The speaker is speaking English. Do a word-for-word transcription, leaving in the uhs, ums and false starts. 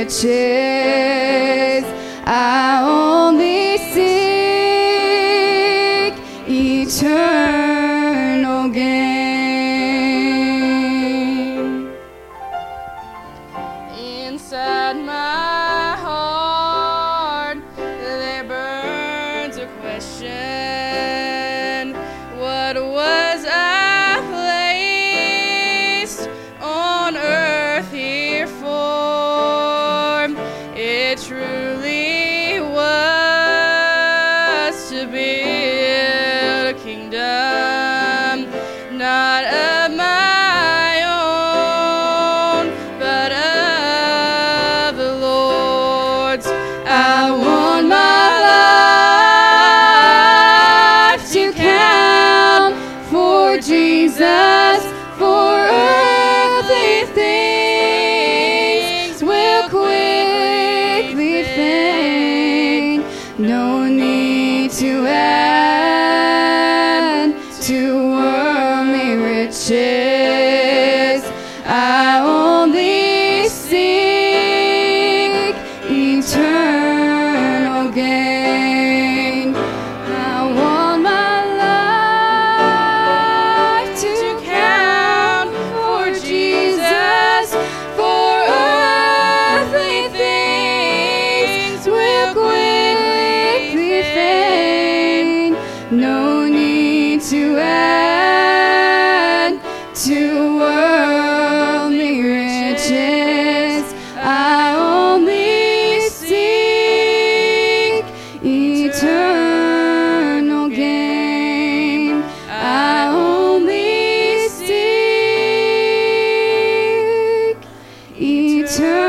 riches. I only seek eternal gain. Inside my heart there burns a question. What was I placed on earth here for? It truly was to build a kingdom, not of my own, but of the Lord's. I want my life to count for Jesus, for earthly things will quickly fade. No need to add to worldly riches. I only seek eternal gain. I want my life to count for Jesus, for earthly things will quickly fade. No need to add to worldly riches. I only seek eternal gain. I only seek eternal